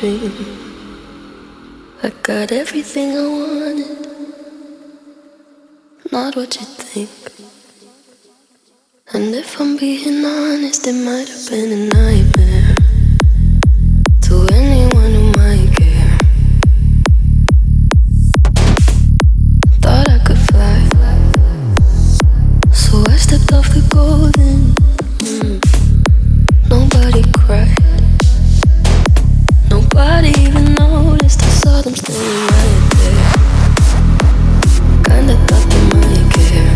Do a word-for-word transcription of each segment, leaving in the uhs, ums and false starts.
dream. I got everything I wanted, not what you think. And if I'm being honest, it might have been a nightmare to anyone who might care. Thought I could fly, so I stepped off the golden. Mm. Nobody cried, nobody even noticed. I saw them standing right there. Kinda thought they might care.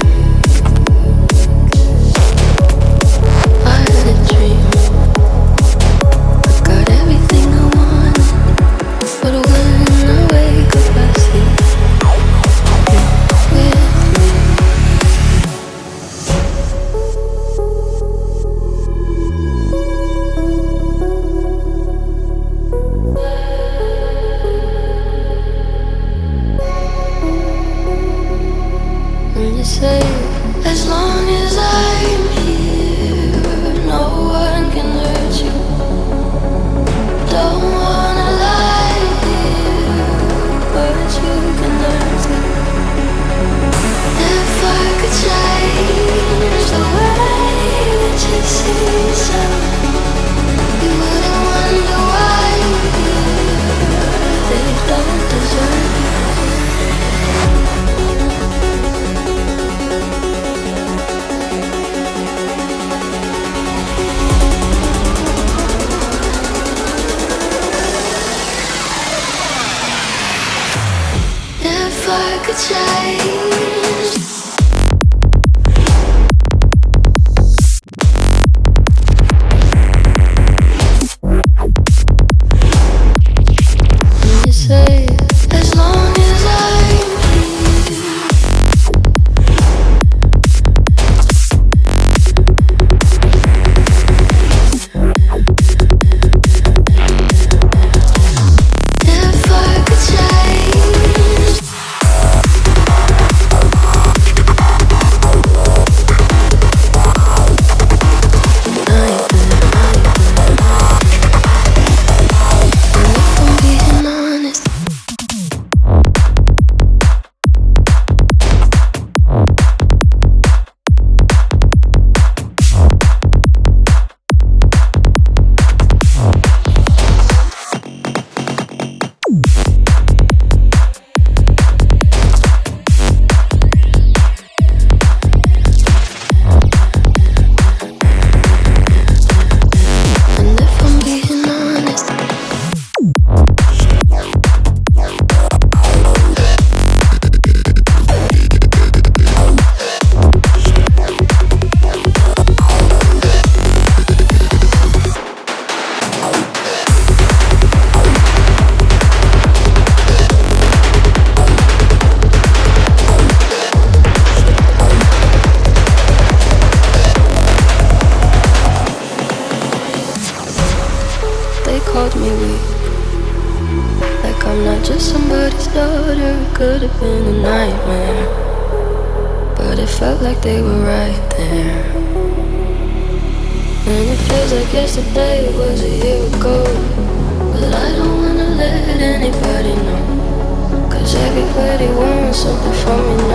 I had a dream, I got everything I wanted, but when I wake up I see you with me. And you say, as long as I'm here, no one can hurt you. Don't wanna lie here, but you can learn to. If I could change the way that you see yourself, you wouldn't wonder why they don't deserve you. If I could change, and you say, as long as I'm here, if I could change. They called me weak, like I'm not just somebody's daughter. It could have been a nightmare, but it felt like they were right there. And it feels like yesterday was a year ago, but I don't wanna let anybody know, 'cause everybody wants something from me